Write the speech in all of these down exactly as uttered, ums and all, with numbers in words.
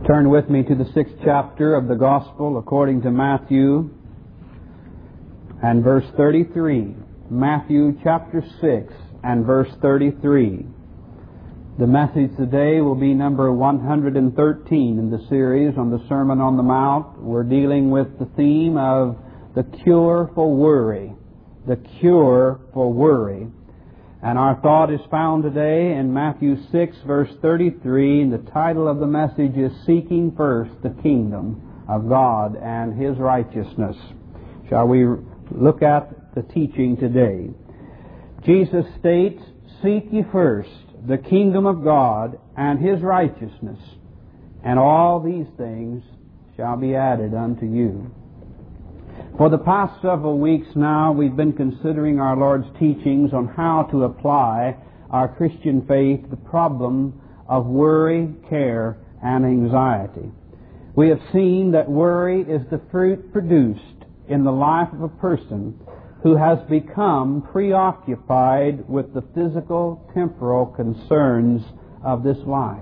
Turn with me to the sixth chapter of the Gospel according to Matthew and verse thirty-three. Matthew chapter six and verse thirty-three. The message today will be number one hundred thirteen in the series on the Sermon on the Mount. We're dealing with the theme of the cure for worry. The cure for worry. And our thought is found today in Matthew six, verse thirty-three, and the title of the message is Seeking First the Kingdom of God and His Righteousness. Shall we look at the teaching today? Jesus states, "Seek ye first the kingdom of God and His righteousness, and all these things shall be added unto you." For the past several weeks now, we've been considering our Lord's teachings on how to apply our Christian faith to the problem of worry, care, and anxiety. We have seen that worry is the fruit produced in the life of a person who has become preoccupied with the physical, temporal concerns of this life.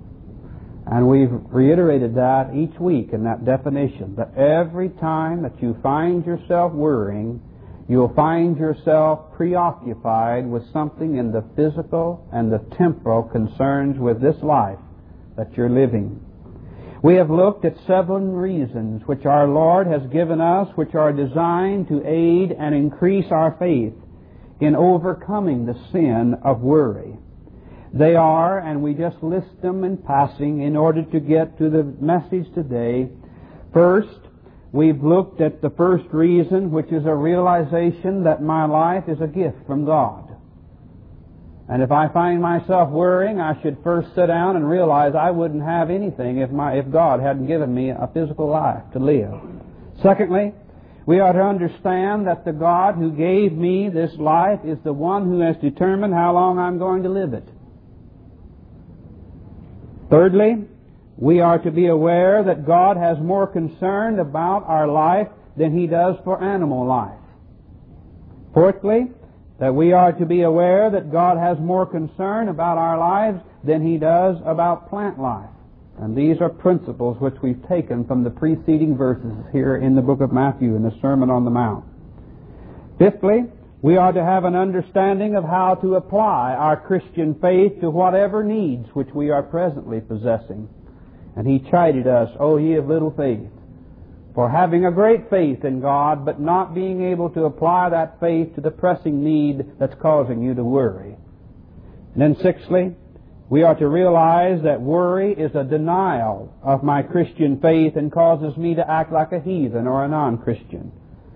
And we've reiterated that each week in that definition, that every time that you find yourself worrying, you'll find yourself preoccupied with something in the physical and the temporal concerns with this life that you're living. We have looked at seven reasons which our Lord has given us, which are designed to aid and increase our faith in overcoming the sin of worry. They are, and we just list them in passing in order to get to the message today. First, we've looked at the first reason, which is a realization that my life is a gift from God. And if I find myself worrying, I should first sit down and realize I wouldn't have anything if my if God hadn't given me a physical life to live. Secondly, we ought to understand that the God who gave me this life is the one who has determined how long I'm going to live it. Thirdly, we are to be aware that God has more concern about our life than He does for animal life. Fourthly, that we are to be aware that God has more concern about our lives than He does about plant life. And these are principles which we've taken from the preceding verses here in the book of Matthew in the Sermon on the Mount. Fifthly, we are to have an understanding of how to apply our Christian faith to whatever needs which we are presently possessing. And He chided us, "O ye of little faith," for having a great faith in God, but not being able to apply that faith to the pressing need that's causing you to worry. And then sixthly, we are to realize that worry is a denial of my Christian faith and causes me to act like a heathen or a non-Christian.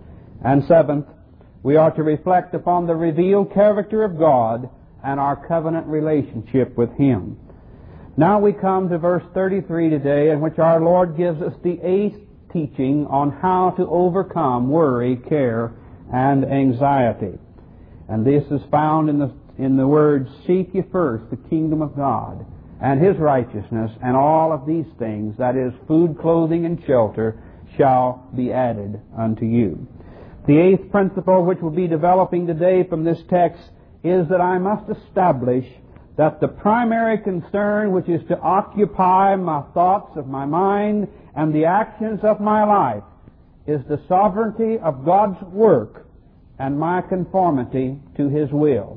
And seventh, we are to reflect upon the revealed character of God and our covenant relationship with Him. Now we come to verse thirty-three today, in which our Lord gives us the eighth teaching on how to overcome worry, care, and anxiety. And this is found in the, in the words, "Seek ye first the kingdom of God and His righteousness, and all of these things," that is, food, clothing, and shelter, "shall be added unto you." The eighth principle which we'll be developing today from this text is that I must establish that the primary concern which is to occupy my thoughts of my mind and the actions of my life is the sovereignty of God's work and my conformity to His will.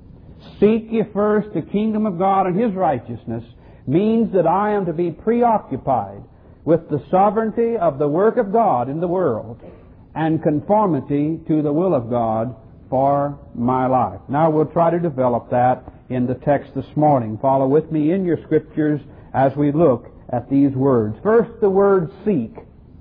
"Seek ye first the kingdom of God and His righteousness" means that I am to be preoccupied with the sovereignty of the work of God in the world and conformity to the will of God for my life. Now we'll try to develop that in the text this morning. Follow with me in your scriptures as we look at these words. First, the word "seek."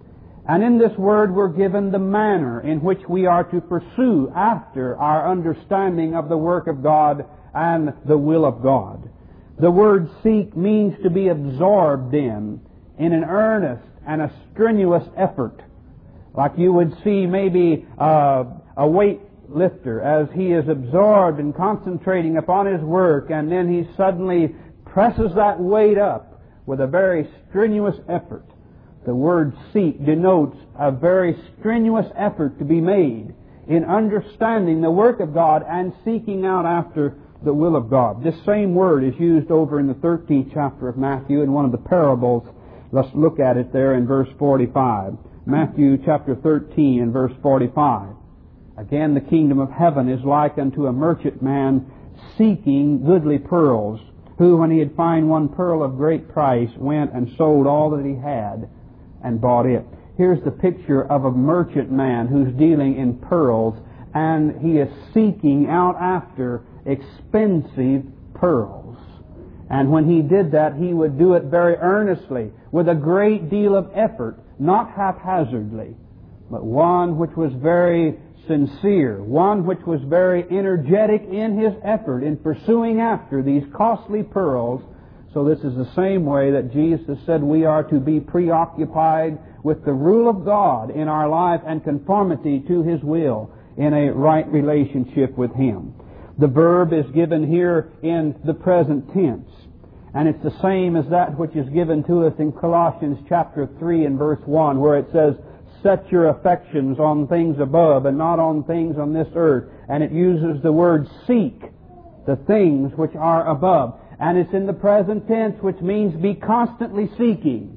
And in this word we're given the manner in which we are to pursue after our understanding of the work of God and the will of God. The word "seek" means to be absorbed in, in an earnest and a strenuous effort. Like you would see maybe uh, a weightlifter as he is absorbed and concentrating upon his work, and then he suddenly presses that weight up with a very strenuous effort. The word "seek" denotes a very strenuous effort to be made in understanding the work of God and seeking out after the will of God. This same word is used over in the thirteenth chapter of Matthew in one of the parables Let's look at it there in verse forty-five. Matthew chapter thirteen and verse forty-five. Again, the kingdom of heaven is like unto a merchant man seeking goodly pearls, who, when he had found one pearl of great price, went and sold all that he had and bought it. Here's the picture of a merchant man who's dealing in pearls, and he is seeking out after expensive pearls. And when he did that, he would do it very earnestly, with a great deal of effort, not haphazardly, but one which was very sincere, one which was very energetic in his effort in pursuing after these costly pearls. So this is the same way that Jesus said we are to be preoccupied with the rule of God in our life and conformity to His will in a right relationship with Him. The verb is given here in the present tense, and it's the same as that which is given to us in Colossians chapter three and verse one, where it says, set your affections on things above and not on things on this earth. And it uses the word seek, the things which are above. And it's in the present tense, which means be constantly seeking.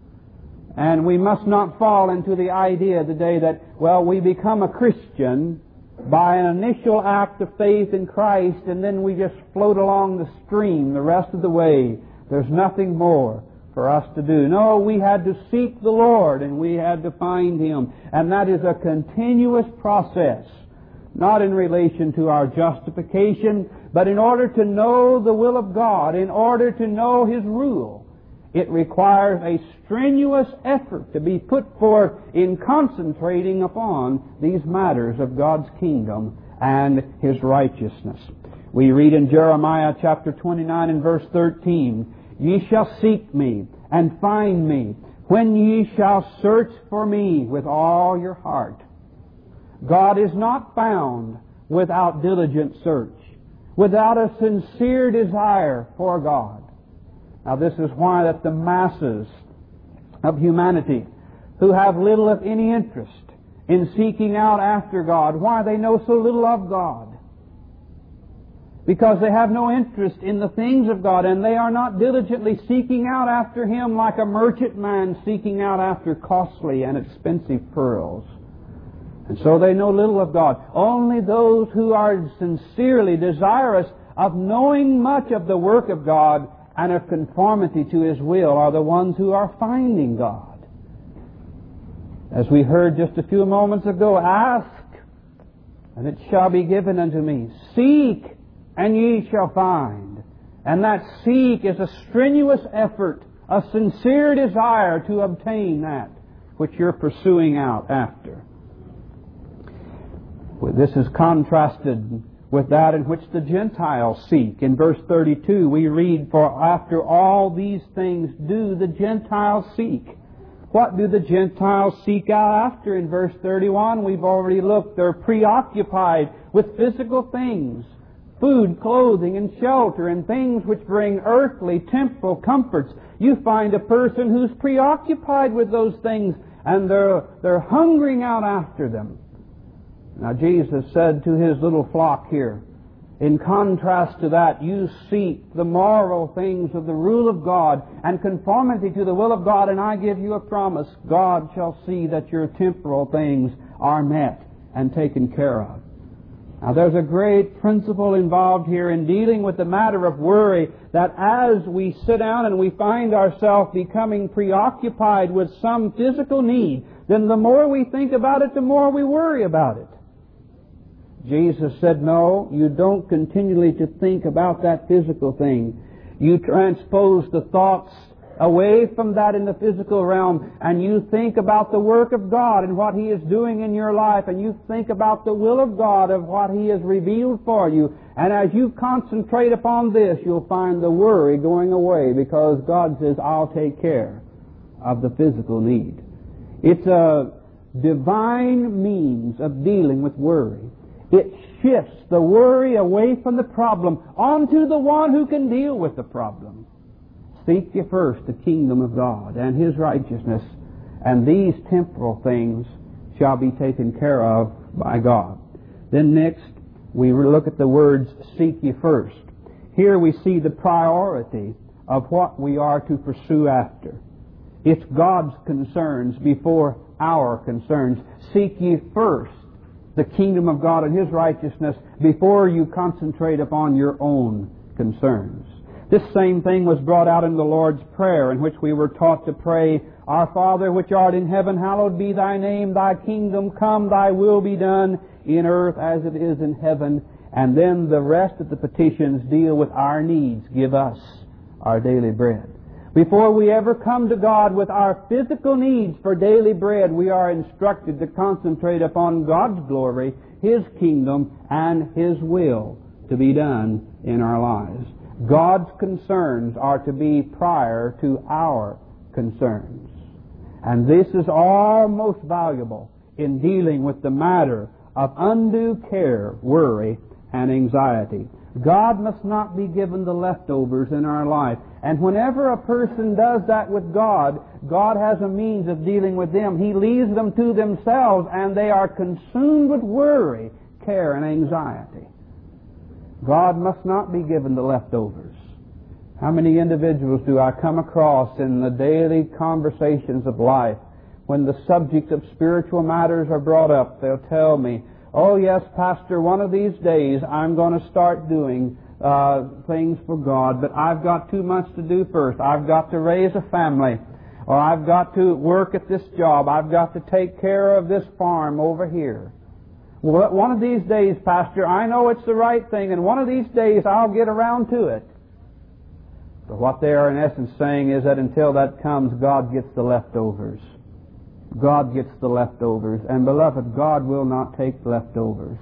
And we must not fall into the idea today that, well, we become a Christian by an initial act of faith in Christ and then we just float along the stream the rest of the way. There's nothing more for us to do. No, we had to seek the Lord and we had to find Him. And that is a continuous process, not in relation to our justification, but in order to know the will of God, in order to know His rule. It requires a strenuous effort to be put forth in concentrating upon these matters of God's kingdom and His righteousness. We read in Jeremiah chapter twenty-nine and verse thirteen, ye shall seek me and find me when ye shall search for me with all your heart. God is not found without diligent search, without a sincere desire for God. Now this is why that the masses of humanity who have little of any interest in seeking out after God, why they know so little of God. Because they have no interest in the things of God, and they are not diligently seeking out after Him like a merchant man seeking out after costly and expensive pearls. And so they know little of God. Only those who are sincerely desirous of knowing much of the work of God and of conformity to His will are the ones who are finding God. As we heard just a few moments ago, ask, and it shall be given unto me. Seek, and ye shall find. And that seek is a strenuous effort, a sincere desire to obtain that which you're pursuing out after. This is contrasted with that in which the Gentiles seek. In verse thirty-two we read, for after all these things do the Gentiles seek. What do the Gentiles seek out after? In verse thirty-one we've already looked. They're preoccupied with physical things, food, clothing, and shelter, and things which bring earthly, temporal comforts. You find a person who's preoccupied with those things, and they're, they're hungering out after them. Now Jesus said to His little flock here, in contrast to that, you seek the moral things of the rule of God and conformity to the will of God, and I give you a promise, God shall see that your temporal things are met and taken care of. Now there's a great principle involved here in dealing with the matter of worry, that as we sit down and we find ourselves becoming preoccupied with some physical need, then the more we think about it, the more we worry about it. Jesus said, no, you don't continually to think about that physical thing. You transpose the thoughts away from that in the physical realm, and you think about the work of God and what He is doing in your life, and you think about the will of God of what He has revealed for you. And as you concentrate upon this, you'll find the worry going away, because God says, I'll take care of the physical need. It's a divine means of dealing with worry. It shifts the worry away from the problem onto the one who can deal with the problem. Seek ye first the kingdom of God and His righteousness, and these temporal things shall be taken care of by God. Then next, we look at the words, seek ye first. Here we see the priority of what we are to pursue after. It's God's concerns before our concerns. Seek ye first the kingdom of God and His righteousness before you concentrate upon your own concerns. This same thing was brought out in the Lord's Prayer, in which we were taught to pray, Our Father which art in heaven, hallowed be Thy name, Thy kingdom come, Thy will be done in earth as it is in heaven. And then the rest of the petitions deal with our needs. Give us our daily bread. Before we ever come to God with our physical needs for daily bread, we are instructed to concentrate upon God's glory, His kingdom, and His will to be done in our lives. God's concerns are to be prior to our concerns. And this is all most valuable in dealing with the matter of undue care, worry, and anxiety. God must not be given the leftovers in our life. And whenever a person does that with God, God has a means of dealing with them. He leaves them to themselves, and they are consumed with worry, care, and anxiety. God must not be given the leftovers. How many individuals do I come across in the daily conversations of life when the subject of spiritual matters are brought up? They'll tell me, oh yes, Pastor, one of these days I'm going to start doing uh, things for God, but I've got too much to do first. I've got to raise a family, or I've got to work at this job. I've got to take care of this farm over here. Well, one of these days, Pastor, I know it's the right thing, and one of these days I'll get around to it. But what they are in essence saying is that until that comes, God gets the leftovers. God gets the leftovers. And beloved, God will not take leftovers.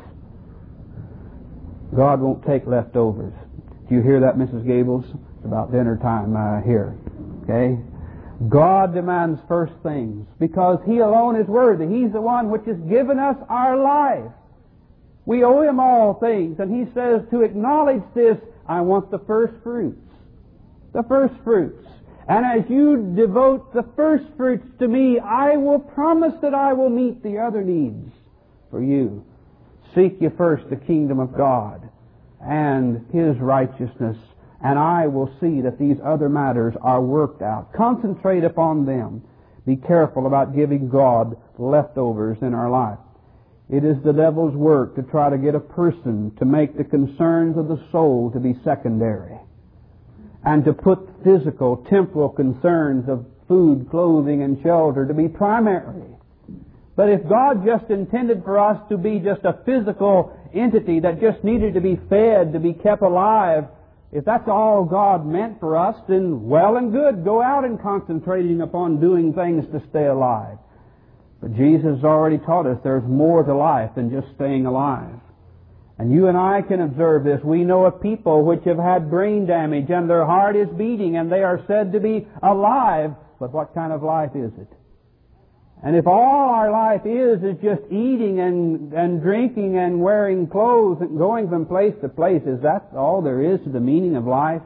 God won't take leftovers. Do you hear that, Missus Gables? It's about dinner time uh, here. Okay? God demands first things because He alone is worthy. He's the one which has given us our life. We owe Him all things. And He says to acknowledge this, I want the first fruits. The first fruits. And as you devote the first fruits to me, I will promise that I will meet the other needs for you. Seek ye first the kingdom of God and His righteousness, and I will see that these other matters are worked out. Concentrate upon them. Be careful about giving God leftovers in our life. It is the devil's work to try to get a person to make the concerns of the soul to be secondary, and to put physical, temporal concerns of food, clothing, and shelter to be primary. But if God just intended for us to be just a physical entity that just needed to be fed, to be kept alive, if that's all God meant for us, then well and good. Go out and concentrating upon doing things to stay alive. But Jesus already taught us there's more to life than just staying alive. And you and I can observe this. We know of people which have had brain damage and their heart is beating and they are said to be alive. But what kind of life is it? And if all our life is is just eating and, and drinking and wearing clothes and going from place to place, is that all there is to the meaning of life?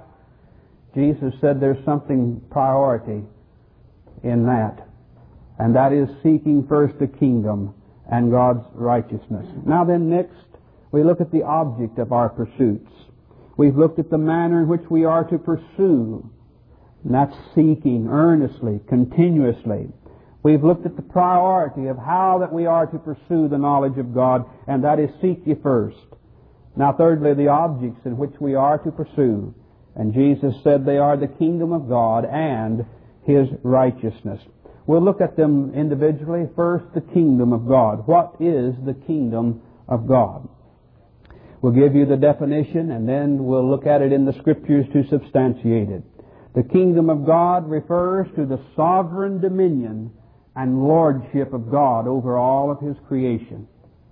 Jesus said there's something priority in that. And that is seeking first the kingdom and God's righteousness. Now then, next, we look at the object of our pursuits. We've looked at the manner in which we are to pursue. And that's seeking earnestly, continuously. We've looked at the priority of how that we are to pursue the knowledge of God, and that is seek ye first. Now thirdly, the objects in which we are to pursue. And Jesus said they are the kingdom of God and His righteousness. We'll look at them individually. First, the kingdom of God. What is the kingdom of God? We'll give you the definition, and then we'll look at it in the Scriptures to substantiate it. The kingdom of God refers to the sovereign dominion and lordship of God over all of His creation.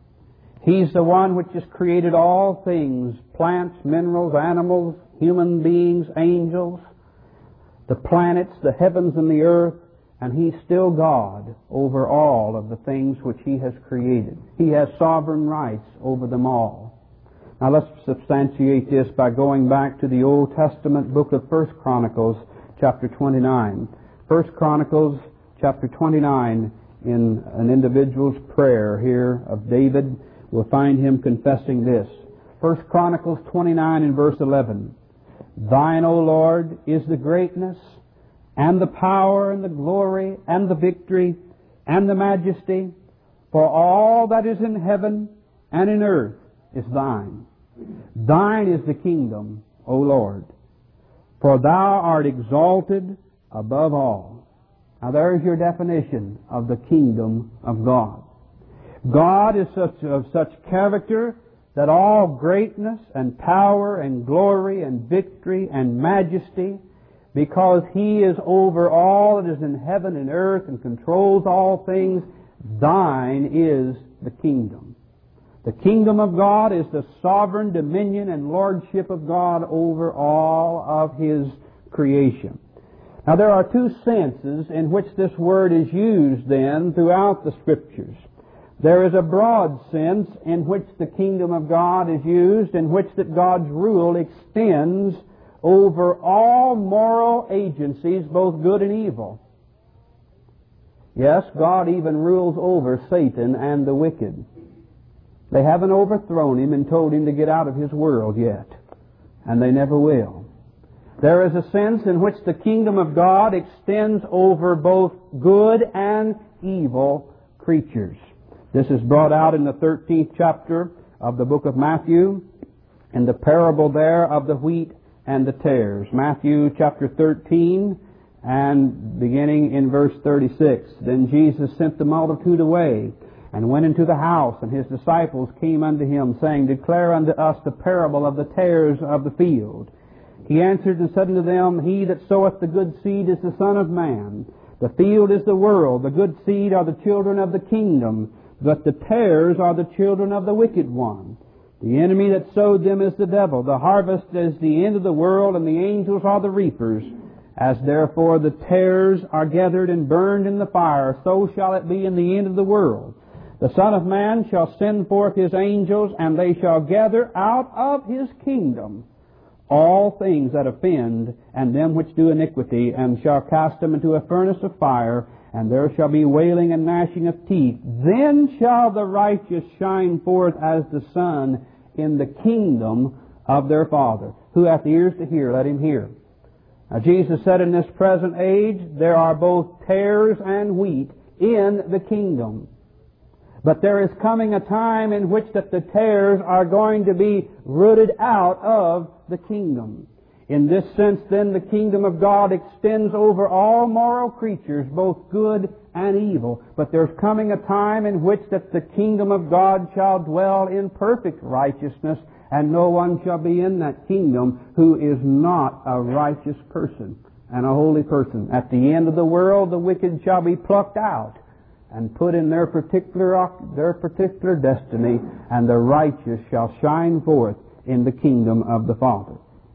He's the one which has created all things, plants, minerals, animals, human beings, angels, the planets, the heavens and the earth, and He's still God over all of the things which He has created. He has sovereign rights over them all. Now let's substantiate this by going back to the Old Testament book of First Chronicles, chapter twenty-nine. First Chronicles, chapter twenty-nine, in an individual's prayer here of David, we'll find him confessing this. First Chronicles twenty-nine and verse eleven. Thine, O Lord, is the greatness and the power and the glory and the victory and the majesty, for all that is in heaven and in earth is thine. Thine is the kingdom, O Lord, for thou art exalted above all. Now there's your definition of the kingdom of God. God is such, of such character that all greatness and power and glory and victory and majesty, because He is over all that is in heaven and earth and controls all things, thine is the kingdom. The kingdom of God is the sovereign dominion and lordship of God over all of His creation. Now there are two senses in which this word is used then throughout the Scriptures. There is a broad sense in which the kingdom of God is used, in which that God's rule extends over all moral agencies, both good and evil. Yes, God even rules over Satan and the wicked. They haven't overthrown him and told him to get out of his world yet, and they never will. There is a sense in which the kingdom of God extends over both good and evil creatures. This is brought out in the thirteenth chapter of the book of Matthew, in the parable there of the wheat and the tares. Matthew chapter thirteen, and beginning in verse thirty-six. Then Jesus sent the multitude away, and went into the house, and His disciples came unto Him, saying, Declare unto us the parable of the tares of the field. He answered and said unto them, He that soweth the good seed is the Son of Man. The field is the world. The good seed are the children of the kingdom, but the tares are the children of the wicked one. The enemy that sowed them is the devil. The harvest is the end of the world, and the angels are the reapers. As therefore the tares are gathered and burned in the fire, so shall it be in the end of the world. The Son of Man shall send forth His angels, and they shall gather out of His kingdom all things that offend, and them which do iniquity, and shall cast them into a furnace of fire, and there shall be wailing and gnashing of teeth. Then shall the righteous shine forth as the sun in the kingdom of their Father. Who hath ears to hear, let him hear. Now Jesus said, in this present age there are both tares and wheat in the kingdom. But there is coming a time in which that the tares are going to be rooted out of the kingdom. In this sense, then, the kingdom of God extends over all moral creatures, both good and evil. But there's coming a time in which that the kingdom of God shall dwell in perfect righteousness, and no one shall be in that kingdom who is not a righteous person and a holy person. At the end of the world, the wicked shall be plucked out and put in their particular their particular destiny, and the righteous shall shine forth in the kingdom of the Father.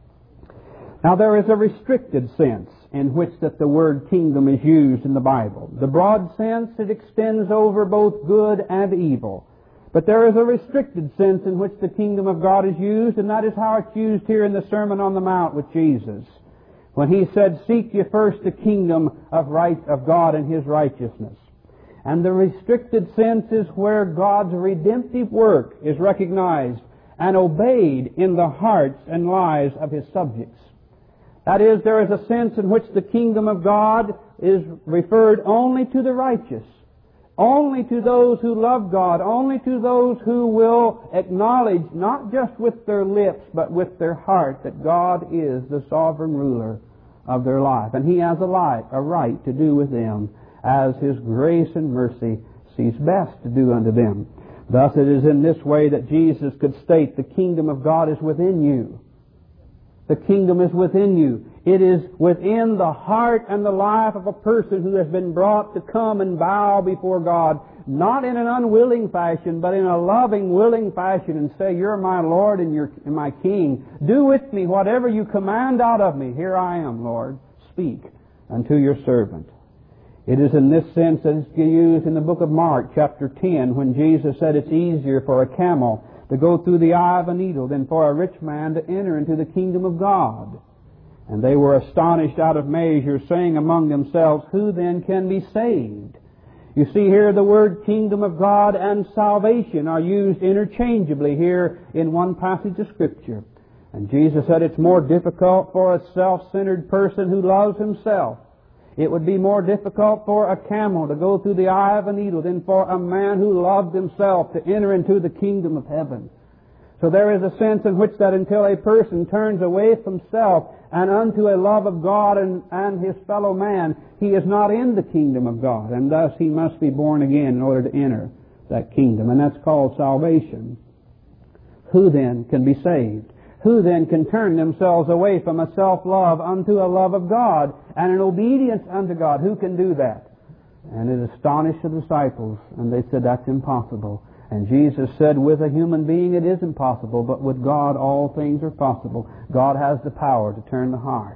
Now there is a restricted sense in which that the word kingdom is used in the Bible. The broad sense, it extends over both good and evil. But there is a restricted sense in which the kingdom of God is used, and that is how it's used here in the Sermon on the Mount with Jesus, when He said, Seek ye first the kingdom of right of God and His righteousness. And the restricted sense is where God's redemptive work is recognized and obeyed in the hearts and lives of His subjects. That is, there is a sense in which the kingdom of God is referred only to the righteous, only to those who love God, only to those who will acknowledge, not just with their lips, but with their heart, that God is the sovereign ruler of their life. And He has a, light, a right to do with them as His grace and mercy sees best to do unto them. Thus it is in this way that Jesus could state, the kingdom of God is within you. The kingdom is within you. It is within the heart and the life of a person who has been brought to come and bow before God, not in an unwilling fashion, but in a loving, willing fashion, and say, You're my Lord and you're my King. Do with me whatever you command out of me. Here I am, Lord. Speak unto your servant. It is in this sense that it's used in the book of Mark, chapter ten, when Jesus said it's easier for a camel to go through the eye of a needle than for a rich man to enter into the kingdom of God. And they were astonished out of measure, saying among themselves, Who then can be saved? You see here the word kingdom of God and salvation are used interchangeably here in one passage of Scripture. And Jesus said it's more difficult for a self-centered person who loves himself It would be more difficult for a camel to go through the eye of a needle than for a man who loved himself to enter into the kingdom of heaven. So there is a sense in which that until a person turns away from self and unto a love of God and, and his fellow man, he is not in the kingdom of God, and thus he must be born again in order to enter that kingdom, and that's called salvation. Who then can be saved? Who then can turn themselves away from a self-love unto a love of God and an obedience unto God? Who can do that? And it astonished the disciples, and they said, that's impossible. And Jesus said, with a human being it is impossible, but with God all things are possible. God has the power to turn the heart.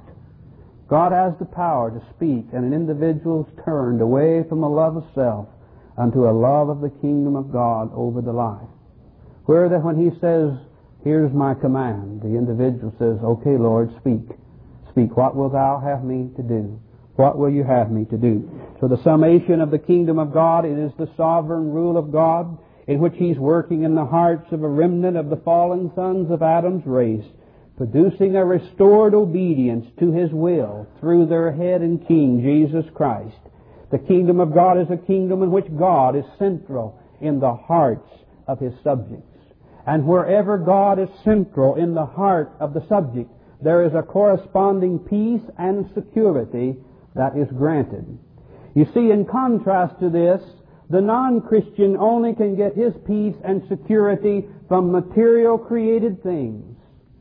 God has the power to speak, and an individual's turned away from the love of self unto a love of the kingdom of God over the life. Where that when He says, here's my command, the individual says, okay, Lord, speak. Speak. What wilt thou have me to do? What will you have me to do? So the summation of the kingdom of God, it is the sovereign rule of God in which He's working in the hearts of a remnant of the fallen sons of Adam's race, producing a restored obedience to His will through their head and King, Jesus Christ. The kingdom of God is a kingdom in which God is central in the hearts of His subjects. And wherever God is central in the heart of the subject, there is a corresponding peace and security that is granted. You see, in contrast to this, the non-Christian only can get his peace and security from material created things.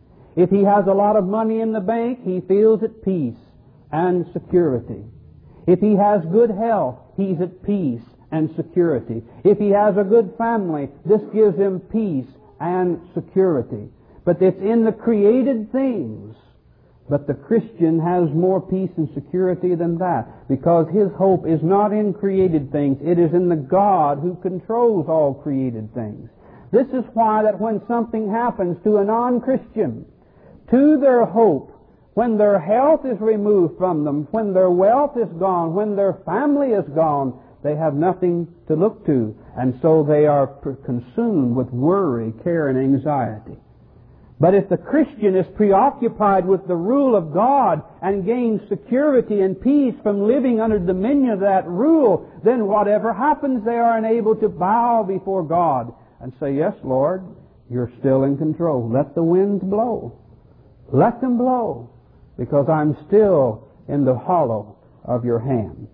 If he has a lot of money in the bank, he feels at peace and security. If he has good health, he's at peace and security. If he has a good family, this gives him peace and security. But it's in the created things. But the Christian has more peace and security than that, because his hope is not in created things. It is in the God who controls all created things. This is why that when something happens to a non-Christian, to their hope, when their health is removed from them, when their wealth is gone, when their family is gone, they have nothing to look to. And so they are consumed with worry, care, and anxiety. But if the Christian is preoccupied with the rule of God and gains security and peace from living under the dominion of that rule, then whatever happens, they are enabled to bow before God and say, yes, Lord, you're still in control. Let the winds blow. Let them blow, because I'm still in the hollow of your hand.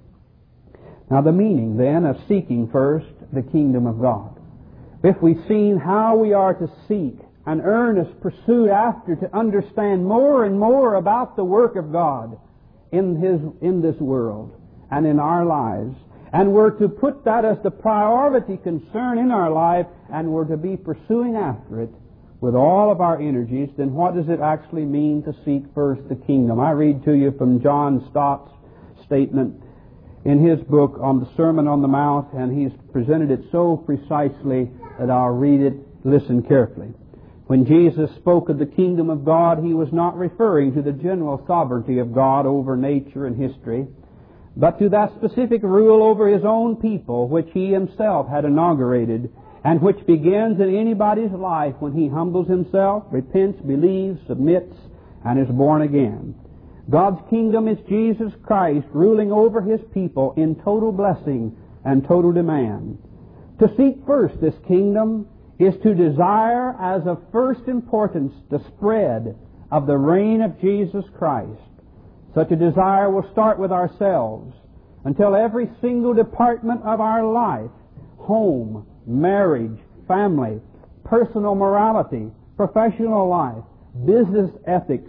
Now the meaning then of seeking first the kingdom of God. If we've seen how we are to seek an earnest pursuit after to understand more and more about the work of God in His in this world and in our lives, and we're to put that as the priority concern in our life, and we're to be pursuing after it with all of our energies, then what does it actually mean to seek first the kingdom? I read to you from John Stott's statement in his book on the Sermon on the Mount, and he's presented it so precisely that I'll read it. Listen carefully. When Jesus spoke of the kingdom of God, He was not referring to the general sovereignty of God over nature and history, but to that specific rule over His own people which He Himself had inaugurated, and which begins in anybody's life when he humbles himself, repents, believes, submits, and is born again. God's kingdom is Jesus Christ ruling over His people in total blessing and total demand. To seek first this kingdom is to desire as of first importance the spread of the reign of Jesus Christ. Such a desire will start with ourselves until every single department of our life, home, marriage, family, personal morality, professional life, business ethics,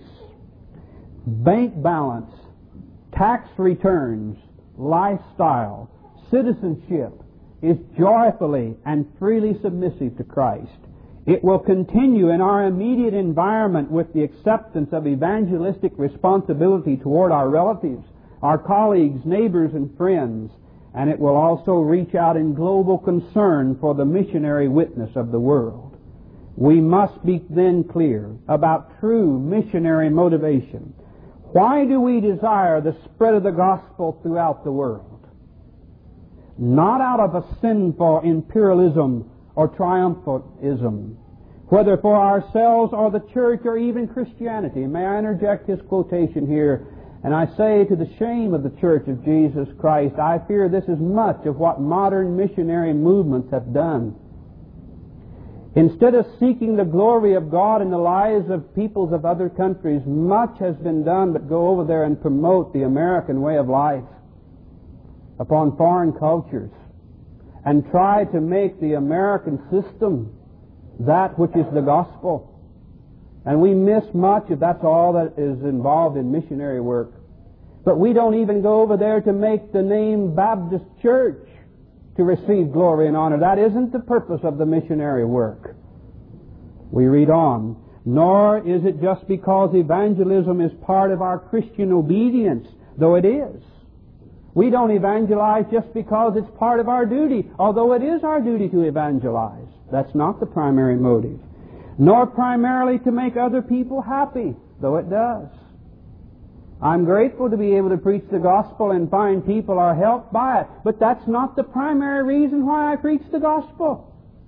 bank balance, tax returns, lifestyle, citizenship, is joyfully and freely submissive to Christ. It will continue in our immediate environment with the acceptance of evangelistic responsibility toward our relatives, our colleagues, neighbors, and friends, and it will also reach out in global concern for the missionary witness of the world. We must be then clear about true missionary motivation. Why do we desire the spread of the gospel throughout the world? Not out of a sinful imperialism or triumphalism, whether for ourselves or the church or even Christianity. May I interject his quotation here? And I say, to the shame of the Church of Jesus Christ, I fear this is much of what modern missionary movements have done. Instead of seeking the glory of God in the lives of peoples of other countries, much has been done but go over there and promote the American way of life upon foreign cultures and try to make the American system that which is the gospel. And we miss much if that's all that is involved in missionary work. But we don't even go over there to make the name Baptist Church to receive glory and honor. That isn't the purpose of the missionary work. We read on. Nor is it just because evangelism is part of our Christian obedience, though it is. We don't evangelize just because it's part of our duty, although it is our duty to evangelize. That's not the primary motive. Nor primarily to make other people happy, though it does. I'm grateful to be able to preach the gospel and find people are helped by it, but that's not the primary reason why I preach the gospel.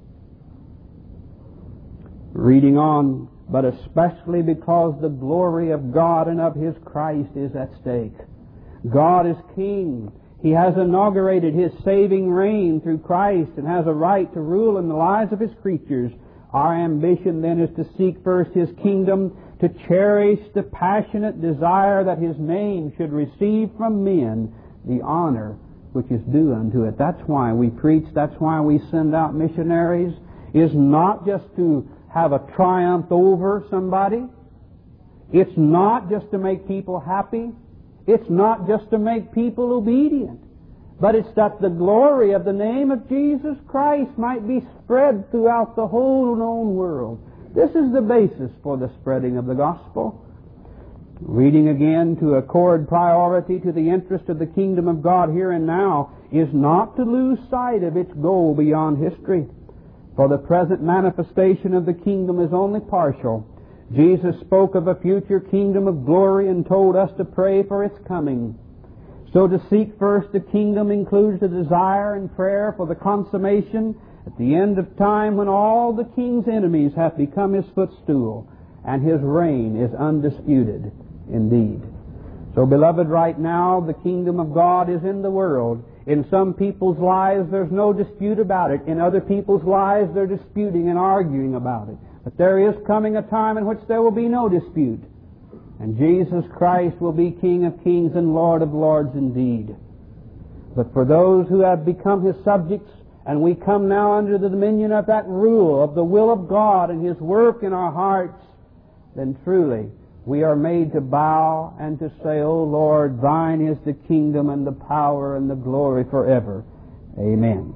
Reading on, but especially because the glory of God and of His Christ is at stake. God is King. He has inaugurated His saving reign through Christ and has a right to rule in the lives of His creatures. Our ambition then is to seek first His kingdom, to cherish the passionate desire that His name should receive from men the honor which is due unto it. That's why we preach. That's why we send out missionaries, is not just to have a triumph over somebody. It's not just to make people happy. It's not just to make people obedient. But it's that the glory of the name of Jesus Christ might be spread throughout the whole known world. This is the basis for the spreading of the gospel. Reading again, to accord priority to the interest of the kingdom of God here and now is not to lose sight of its goal beyond history. For the present manifestation of the kingdom is only partial. Jesus spoke of a future kingdom of glory and told us to pray for its coming. So to seek first the kingdom includes the desire and prayer for the consummation at the end of time, when all the king's enemies have become His footstool and His reign is undisputed indeed. So, beloved, right now the kingdom of God is in the world. In some people's lives there's no dispute about it. In other people's lives they're disputing and arguing about it. But there is coming a time in which there will be no dispute. And Jesus Christ will be King of kings and Lord of lords indeed. But for those who have become His subjects, and we come now under the dominion of that rule of the will of God and His work in our hearts, then truly we are made to bow and to say, O Lord, Thine is the kingdom and the power and the glory forever. Amen.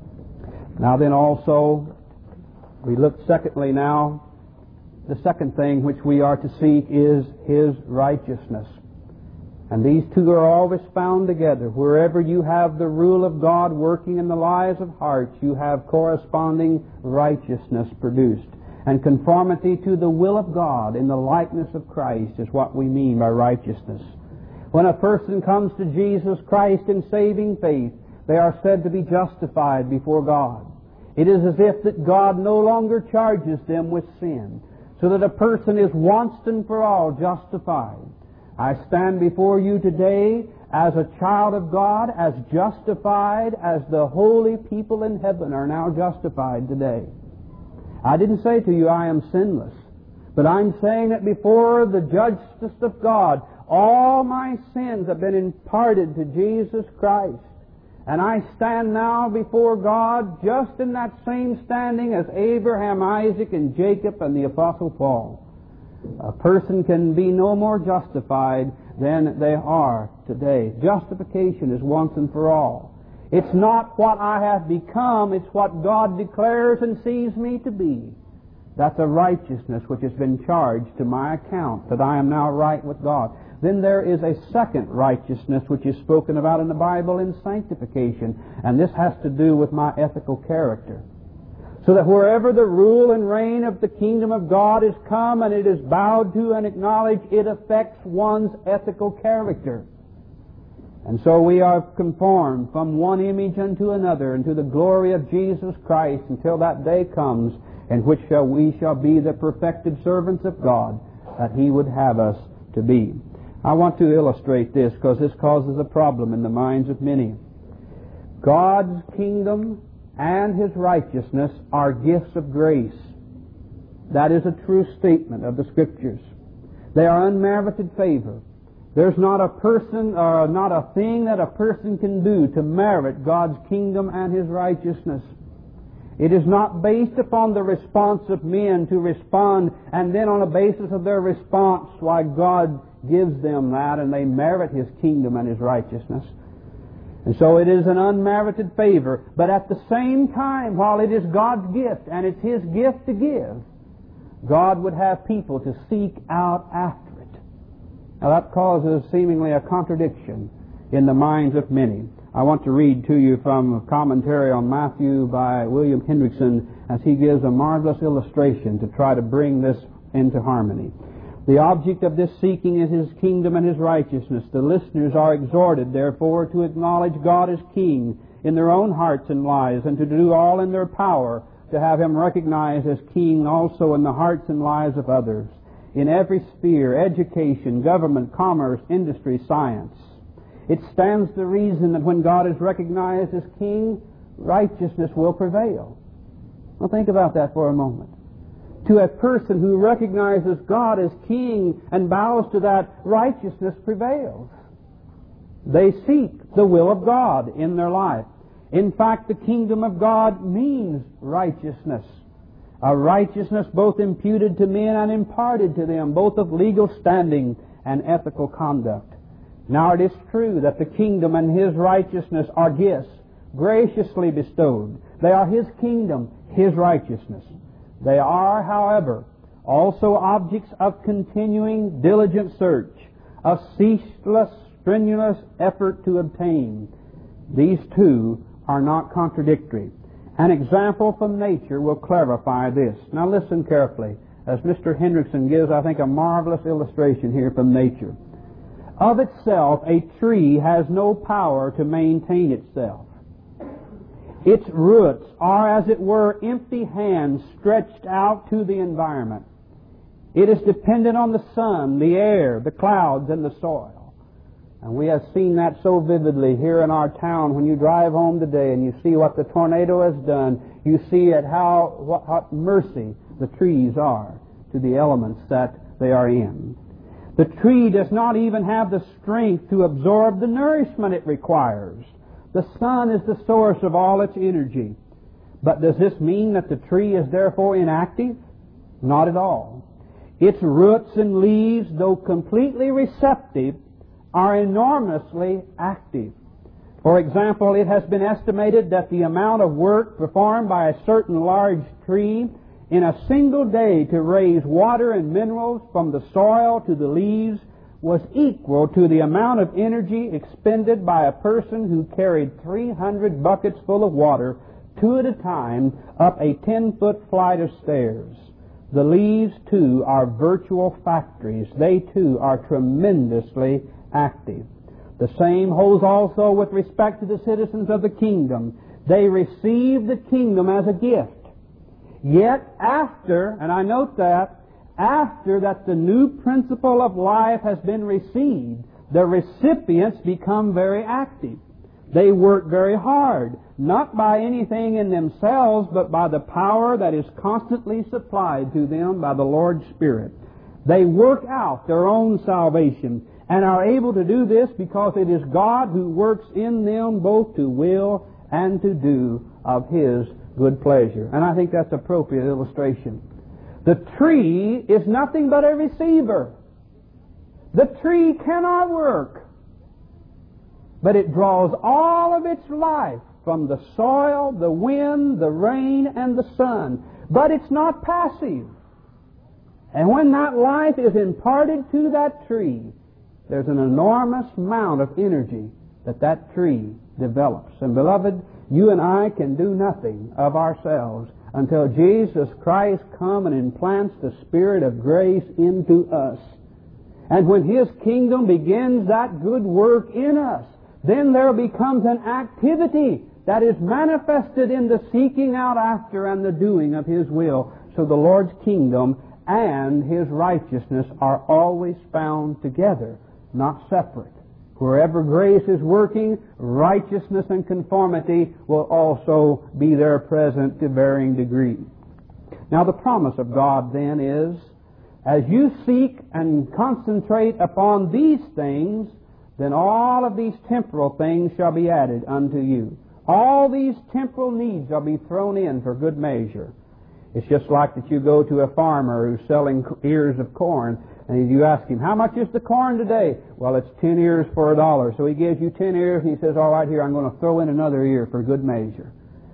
Now then also, we look secondly now, the second thing which we are to seek is His righteousness. And these two are always found together. Wherever you have the rule of God working in the lives of hearts, you have corresponding righteousness produced. And conformity to the will of God in the likeness of Christ is what we mean by righteousness. When a person comes to Jesus Christ in saving faith, they are said to be justified before God. It is as if that God no longer charges them with sin, so that a person is once and for all justified. I stand before you today as a child of God, as justified as the holy people in heaven are now justified today. I didn't say to you I am sinless, but I'm saying that before the justice of God, all my sins have been imparted to Jesus Christ. And I stand now before God just in that same standing as Abraham, Isaac, and Jacob and the Apostle Paul. A person can be no more justified than they are today. Justification is once and for all. It's not what I have become, it's what God declares and sees me to be. That's a righteousness which has been charged to my account, that I am now right with God. Then there is a second righteousness which is spoken about in the Bible in sanctification, and this has to do with my ethical character. So that wherever the rule and reign of the kingdom of God is come and it is bowed to and acknowledged, it affects one's ethical character. And so we are conformed from one image unto another, unto the glory of Jesus Christ, until that day comes in which shall we shall be the perfected servants of God that He would have us to be. I want to illustrate this because this causes a problem in the minds of many. God's kingdom and His righteousness are gifts of grace. That is a true statement of the Scriptures. They are unmerited favor. There's not a person or not a thing that a person can do to merit God's kingdom and His righteousness. It is not based upon the response of men to respond, and then on a basis of their response, why God gives them that and they merit His kingdom and His righteousness. And so it is an unmerited favor. But at the same time, while it is God's gift and it's His gift to give, God would have people to seek out after it. Now that causes seemingly a contradiction in the minds of many. I want to read to you from a commentary on Matthew by William Hendrickson as he gives a marvelous illustration to try to bring this into harmony. The object of this seeking is His kingdom and His righteousness. The listeners are exhorted, therefore, to acknowledge God as King in their own hearts and lives, and to do all in their power to have Him recognized as King also in the hearts and lives of others, in every sphere, education, government, commerce, industry, science. It stands to reason that when God is recognized as King, righteousness will prevail. Well, think about that for a moment. To a person who recognizes God as King and bows to that, righteousness prevails. They seek the will of God in their life. In fact, the kingdom of God means righteousness. A righteousness both imputed to men and imparted to them, both of legal standing and ethical conduct. Now it is true that the kingdom and His righteousness are gifts, graciously bestowed. They are His kingdom, His righteousness. They are, however, also objects of continuing diligent search, of ceaseless, strenuous effort to obtain. These two are not contradictory. An example from nature will clarify this. Now listen carefully, as Mister Hendrickson gives, I think, a marvelous illustration here from nature. Of itself, a tree has no power to maintain itself. Its roots are, as it were, empty hands stretched out to the environment. It is dependent on the sun, the air, the clouds, and the soil. And we have seen that so vividly here in our town. When you drive home today and you see what the tornado has done, you see at how what, what mercy the trees are to the elements that they are in. The tree does not even have the strength to absorb the nourishment it requires. The sun is the source of all its energy. But does this mean that the tree is therefore inactive? Not at all. Its roots and leaves, though completely receptive, are enormously active. For example, it has been estimated that the amount of work performed by a certain large tree in a single day to raise water and minerals from the soil to the leaves was equal to the amount of energy expended by a person who carried three hundred buckets full of water, two at a time, up a ten-foot flight of stairs. The leaves, too, are virtual factories. They, too, are tremendously active. The same holds also with respect to the citizens of the kingdom. They receive the kingdom as a gift. Yet after, and I note that, after that the new principle of life has been received, the recipients become very active. They work very hard, not by anything in themselves, but by the power that is constantly supplied to them by the Lord's Spirit. They work out their own salvation and are able to do this because it is God who works in them both to will and to do of His good pleasure. And I think that's an appropriate illustration. The tree is nothing but a receiver. The tree cannot work, but it draws all of its life from the soil, the wind, the rain, and the sun. But it's not passive. And when that life is imparted to that tree, there's an enormous amount of energy that that tree develops. And beloved, you and I can do nothing of ourselves until Jesus Christ come and implants the Spirit of grace into us. And when His kingdom begins that good work in us, then there becomes an activity that is manifested in the seeking out after and the doing of His will. So the Lord's kingdom and His righteousness are always found together. not separate. Wherever grace is working, righteousness and conformity will also be there present to varying degree. Now the promise of God then is, as you seek and concentrate upon these things, then all of these temporal things shall be added unto you. All these temporal needs shall be thrown in for good measure. It's just like that you go to a farmer who's selling ears of corn, and you ask him, how much is the corn today? Well, it's ten ears for a dollar. So he gives you ten ears, and he says, all right, here, I'm going to throw in another ear for good measure.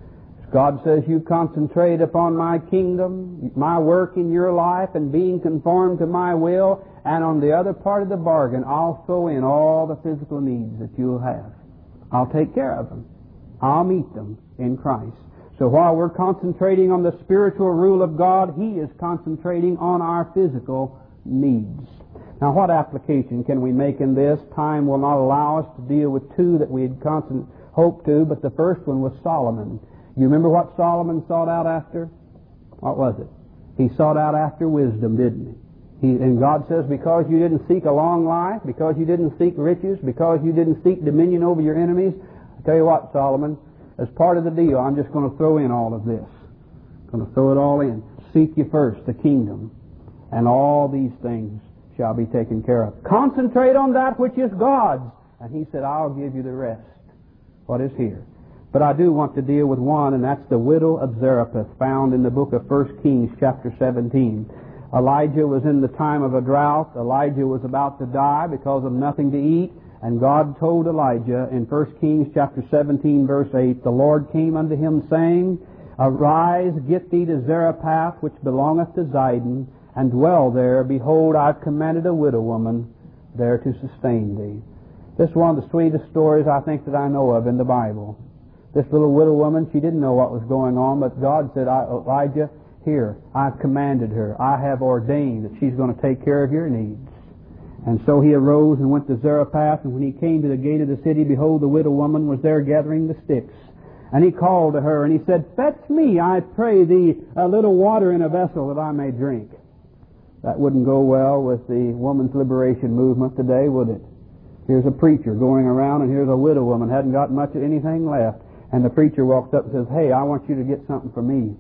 God says, you concentrate upon my kingdom, my work in your life, and being conformed to my will, and on the other part of the bargain, I'll throw in all the physical needs that you'll have. I'll take care of them. I'll meet them in Christ. So while we're concentrating on the spiritual rule of God, He is concentrating on our physical needs. Now, what application can we make in this? Time will not allow us to deal with two that we had constant hoped to, but the first one was Solomon. You remember what Solomon sought out after? What was it? He sought out after wisdom, didn't he? he? And God says, because you didn't seek a long life, because you didn't seek riches, because you didn't seek dominion over your enemies, I tell you what, Solomon, as part of the deal, I'm just going to throw in all of this. I'm going to throw it all in. Seek ye first the kingdom, and all these things shall be taken care of. Concentrate on that which is God's. And He said, I'll give you the rest. What is here? But I do want to deal with one, and that's the widow of Zarephath, found in the book of First Kings, chapter seventeen. Elijah was in the time of a drought. Elijah was about to die because of nothing to eat. And God told Elijah in First Kings, chapter seventeen, verse eight, the Lord came unto him, saying, Arise, get thee to Zarephath, which belongeth to Zidon, and dwell there. Behold, I've commanded a widow woman there to sustain thee. This is one of the sweetest stories I think that I know of in the Bible. This little widow woman, she didn't know what was going on, but God said, Elijah, here, I've commanded her. I have ordained that she's going to take care of your needs. And so he arose and went to Zarephath, and when he came to the gate of the city, behold, the widow woman was there gathering the sticks. And he called to her, and he said, Fetch me, I pray thee, a little water in a vessel that I may drink. That wouldn't go well with the woman's liberation movement today, would it? Here's a preacher going around, and here's a widow woman, hadn't got much of anything left. And the preacher walks up and says, Hey, I want you to get something for me.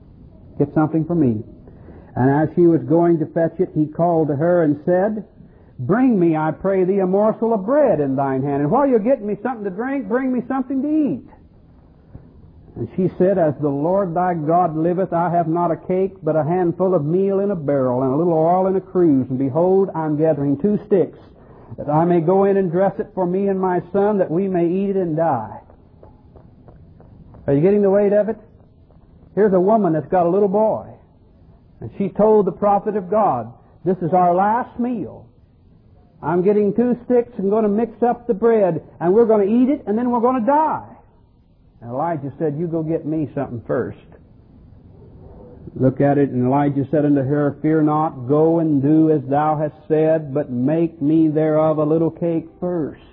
Get something for me. And as she was going to fetch it, he called to her and said, Bring me, I pray thee, a morsel of bread in thine hand. And while you're getting me something to drink, bring me something to eat. And she said, As the Lord thy God liveth, I have not a cake, but a handful of meal in a barrel, and a little oil in a cruse. And behold, I'm gathering two sticks, that I may go in and dress it for me and my son, that we may eat it and die. Are you getting the weight of it? Here's a woman that's got a little boy. And she told the prophet of God, This is our last meal. I'm getting two sticks and going to mix up the bread, and we're going to eat it, and then we're going to die. And Elijah said, You go get me something first. Look at it, and Elijah said unto her, Fear not, go and do as thou hast said, but make me thereof a little cake first.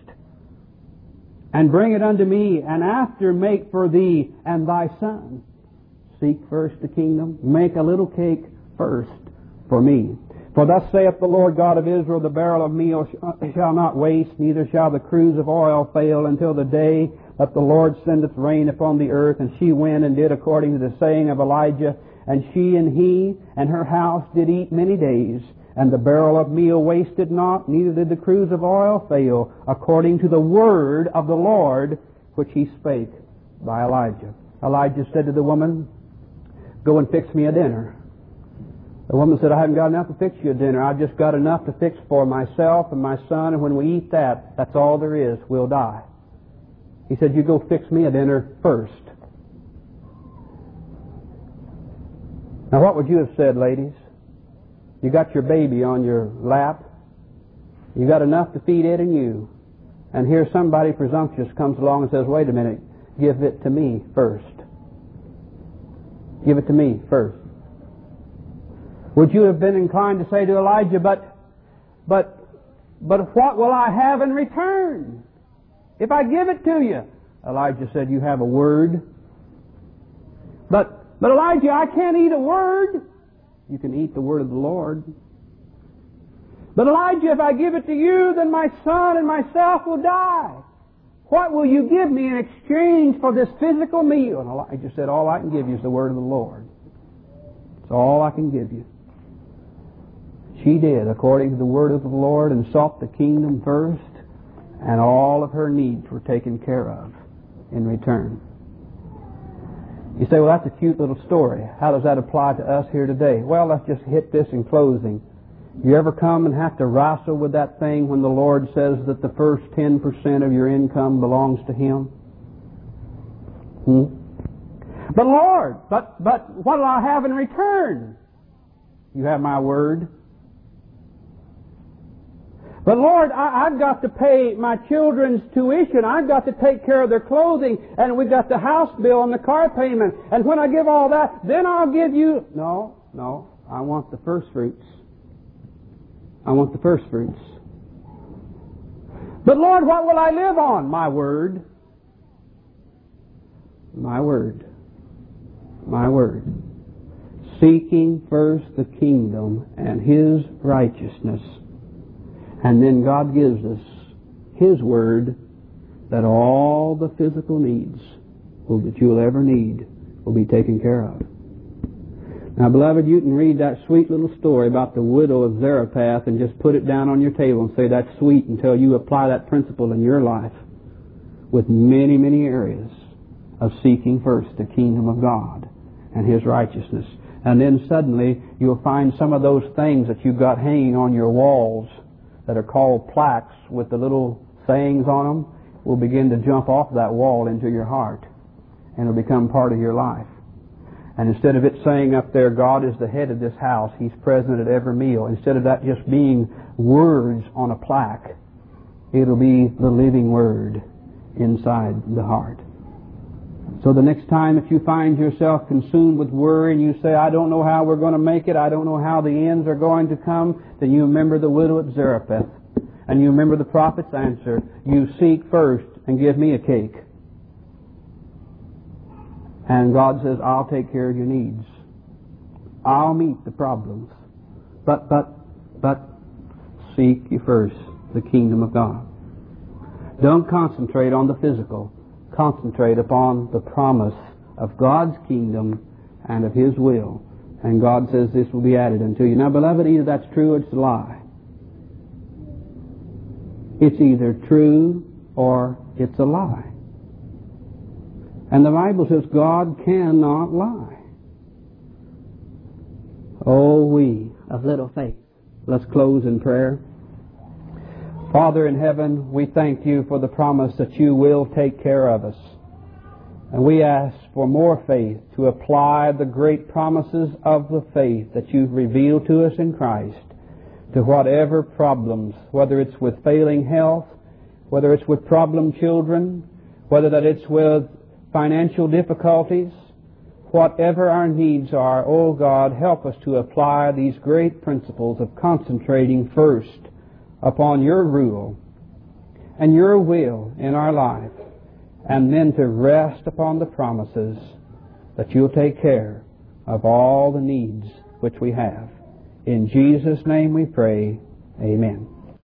And bring it unto me, and after make for thee and thy son. Seek first the kingdom. Make a little cake first for me. For thus saith the Lord God of Israel, The barrel of meal shall not waste, neither shall the cruse of oil fail, until the day that the Lord sendeth rain upon the earth. And she went and did according to the saying of Elijah. And she and he and her house did eat many days. And the barrel of meal wasted not, neither did the cruse of oil fail, according to the word of the Lord which he spake by Elijah. Elijah said to the woman, Go and fix me a dinner. The woman said, I haven't got enough to fix you a dinner. I've just got enough to fix for myself and my son, and when we eat that, that's all there is. We'll die. He said, You go fix me a dinner first. Now what would you have said, ladies? You got your baby on your lap. You got enough to feed it and you. And here somebody presumptuous comes along and says, Wait a minute, give it to me first. Give it to me first. Would you have been inclined to say to Elijah, But, but, but what will I have in return if I give it to you? Elijah said, You have a word. But, but Elijah, I can't eat a word. You can eat the word of the Lord. But Elijah, if I give it to you, then my son and myself will die. What will you give me in exchange for this physical meal? And Elijah said, all I can give you is the word of the Lord. It's all I can give you. She did according to the word of the Lord and sought the kingdom first, and all of her needs were taken care of in return. You say, well, that's a cute little story. How does that apply to us here today? Well, let's just hit this in closing. You ever come and have to wrestle with that thing when the Lord says that the first ten percent of your income belongs to Him? Hmm? But Lord, but, but what will I have in return? You have my word. But Lord, I, I've got to pay my children's tuition. I've got to take care of their clothing. And we've got the house bill and the car payment. And when I give all that, then I'll give you... No, no. I want the first fruits. I want the first fruits. But Lord, what will I live on? My word. My word. My word. Seeking first the kingdom and His righteousness. And then God gives us His word that all the physical needs will, that you'll ever need will be taken care of. Now, beloved, you can read that sweet little story about the widow of Zarephath and just put it down on your table and say that's sweet until you apply that principle in your life with many, many areas of seeking first the kingdom of God and His righteousness. And then suddenly you'll find some of those things that you've got hanging on your walls that are called plaques with the little sayings on them will begin to jump off that wall into your heart and will become part of your life. And instead of it saying up there, God is the head of this house, He's present at every meal, instead of that just being words on a plaque, it'll be the living word inside the heart. So the next time if you find yourself consumed with worry and you say, I don't know how we're going to make it, I don't know how the ends are going to come, then you remember the widow at Zarephath. And you remember the prophet's answer, you seek first and give me a cake. And God says, I'll take care of your needs. I'll meet the problems. But, but, but, seek ye first the kingdom of God. Don't concentrate on the physical. Concentrate upon the promise of God's kingdom and of His will. And God says this will be added unto you. Now, beloved, either that's true or it's a lie. It's either true or it's a lie. And the Bible says God cannot lie. Oh, we of little faith. Let's close in prayer. Father in heaven, we thank You for the promise that You will take care of us. And we ask for more faith to apply the great promises of the faith that You've revealed to us in Christ to whatever problems, whether it's with failing health, whether it's with problem children, whether that it's with financial difficulties, whatever our needs are, oh God, help us to apply these great principles of concentrating first upon Your rule and Your will in our life, and then to rest upon the promises that You'll take care of all the needs which we have. In Jesus' name we pray, amen.